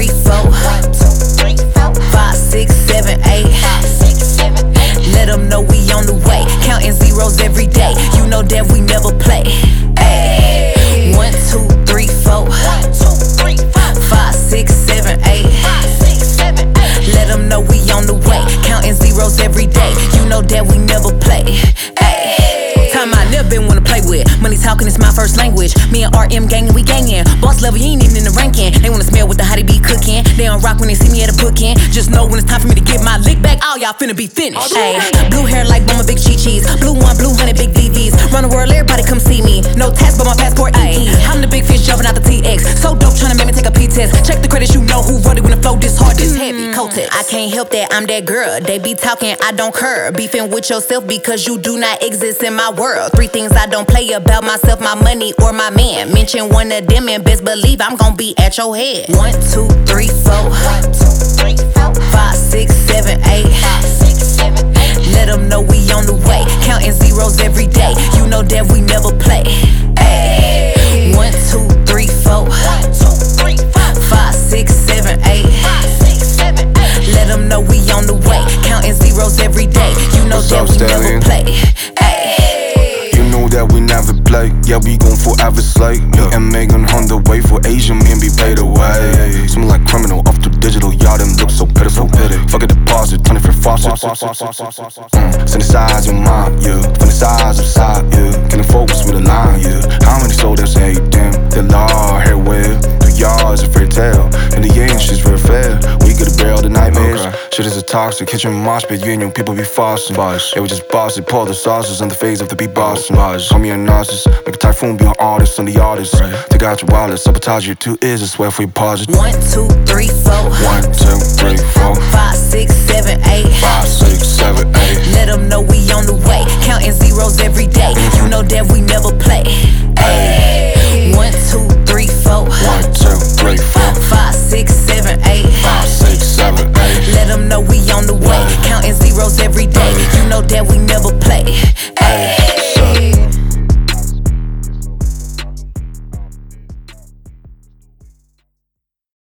3, 4. 5, 6, 7, 8. Let them know we on the way. Counting zeros every day. You know that we never play. Ay. 1, 2, 3, 4. 5, 6, 7, 8. Let them know we on the way. Counting zeros every day. You know that we never play. Ay. Time I never been one to play with. Money talking is my first language. Me and RM gangin', we gangin'. Boss level, you ain't even in the ranking. They wanna smell what the hottie be cooking. They don't rock when they see me at a booking. Just know when it's time for me to get my lick back, all y'all finna be finished. Ay. Blue hair like Mama Big Chi-Chi's. Blue one, blue honey, big VVs. Run the world, everybody come see me. No tax, but my passport EE. I'm the big fish jumping out the TX. So dope, tryna make me take a P-test. Check the credits, you know who wrote it when the flow this hard, this heavy. Kotex. I can't help that, I'm that girl. They be talking, I don't curb. Beefing with yourself because you do not exist in my world. 3 things I don't play about myself, my money, or my man. Mention one of them and best believe I'm gon' be at your head. 1, 2, 3, 4. 5, 6, 7, 8. Let them know we on the way. Counting zeros every day. You know that we never play. Ay. 1, 2, 3, 4. 5, 6, 7, 8. Let them know we on the way. Counting zeros every day. You know that we never play. Ay. You know that we never play. Yeah, we gon' forever slay. Me and Megan on the way for Asian men be paid away. Smell like criminal off the digital. Y'all them look so pitiful. Fuck a deposit, turn it for faucet. Synthesize your mind, yeah. From the sides of side, yeah. Can focus with a line, yeah. How many soldiers hate them? They law here well. 2 yards, a fairy tale. In the end, shit's real fair. We could bear all the nightmares. Shit is a toxic kitchen mosh pit. You and your people be flossing. They would just boss it, pour the sauces on the face of the beat bossing. Call me a narcissist, make a typhoon be an artist. I'm the artist. Take out your wallet, sabotage your 2 ears and swear for your pauses. 1, 2, 3, 4.